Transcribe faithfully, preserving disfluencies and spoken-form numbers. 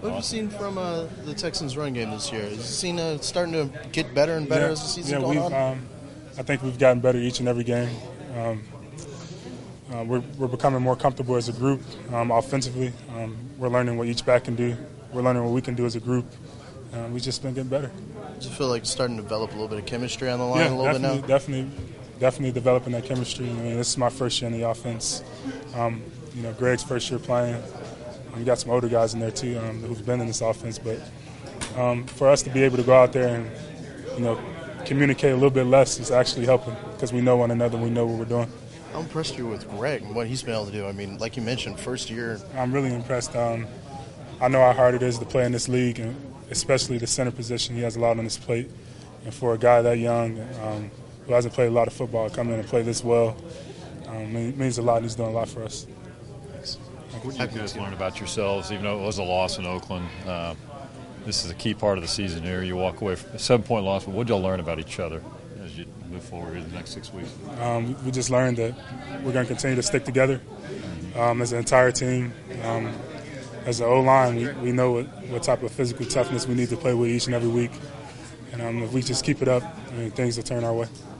What have you seen from uh, the Texans' run game this year? Has it seen uh, starting to get better and better yeah, as the season yeah, going we've, on? Um, I think we've gotten better each and every game. Um, uh, we're, we're becoming more comfortable as a group um, offensively. Um, we're learning what each back can do. We're learning what we can do as a group. Uh, we've just been getting better. Do you feel like it's starting to develop a little bit of chemistry on the line Yeah, a little definitely, bit now? definitely, definitely developing that chemistry. I mean, this is my first year in the offense. Um, you know, Greg's first year playing. We got some older guys in there too um, who've been in this offense. But um, for us to be able to go out there and, you know, communicate a little bit less is actually helping because we know one another and we know what we're doing. How impressed you with Greg and what he's been able to do? I mean, like you mentioned, first year. I'm really impressed. Um, I know how hard it is to play in this league, and especially the center position. He has a lot on his plate. And for a guy that young um, who hasn't played a lot of football, come in and play this well, um, it means a lot, and he's doing a lot for us. What did you guys learn about yourselves, even though it was a loss in Oakland? Uh, this is a key part of the season here. You walk away from a seven-point loss, but what did y'all learn about each other as you move forward in the next six weeks? Um, we just learned that we're going to continue to stick together um, as an entire team. Um, as an O-line, we, we know what, what type of physical toughness we need to play with each and every week. And um, if we just keep it up, I mean, things will turn our way.